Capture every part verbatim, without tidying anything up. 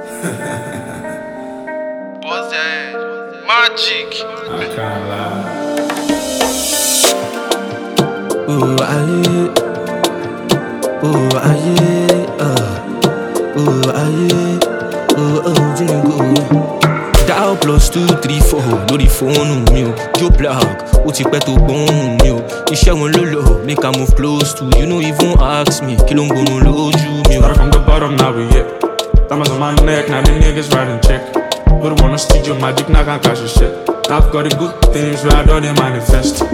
What's that? Magic. I can't lie. Ooh, aye. Ooh, aye. Uh. Ooh, aye. Ooh, oh, jingle. Dial plus two three four lórí fóònù mi o. Joe Black, ó ti pẹ́ tó gbóhùn mi o. Iṣẹ́ wọn ló lọ, make I move close to. You no even ask me, kí ló ń gbóhùn lójú mi o. Started from the bottom, now we here. Diamonds on my neck, now the niggas riding check. Wouldn't wanna steal your magic, now I can't cash your shit. I've got the good things where I don't manifest.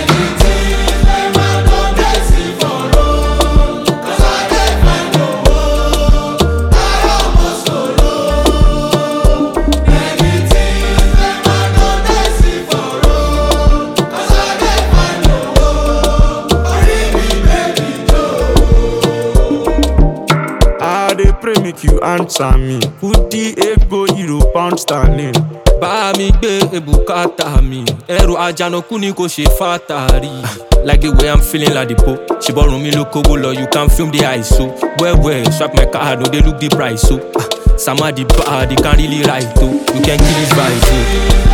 They pray make you answer me. Put the ego, hero, pound sterling. Bá mi gbé ebùkátà mi, ẹrù àjànàkú ni kò ṣe fàtàrí. Like the way I'm feeling like the Pope. She borrow me look over, you can film the I S O. Well, well, swipe my card, no they look the price so. Ah, Sama the bad, they can't really write though. You can kill this vibe so.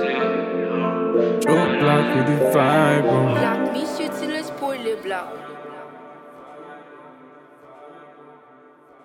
Joe Black with the vibe. Black, mi suit, c'est le spoil les blancs.